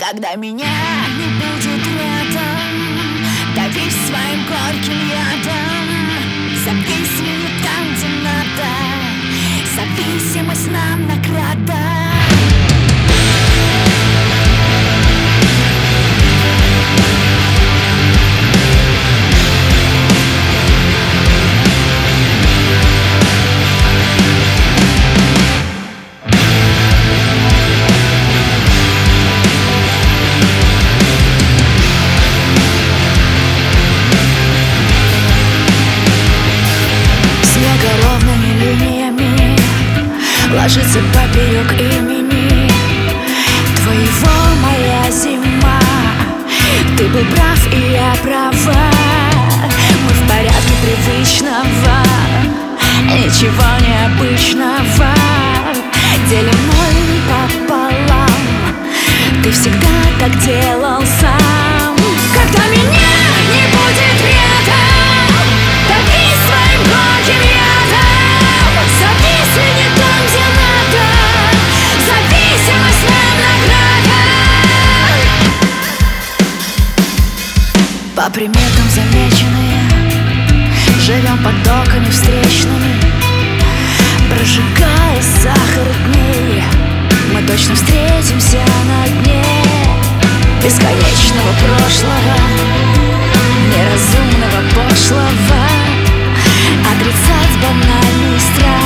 Когда меня не будет рядом, давись своим горьким ядом. Забейся не там, где надо, зависимость нам награда. Ровными линиями ложится поперек имени твоего моя зима. Ты был прав, и я права. Мы в порядке привычного, ничего необычного. Делим ноль пополам. Ты всегда так делал сам. Когда меня не будет рядом, давись своим горьким ядом. Зависи не там, где надо, зависимость нам награда. По приметам замеченные, живем потоками встречными, прожигая сахар дней. Мы точно встретимся на дне бесконечного прошлого, неразумного пошлого. Отрицать банальный страх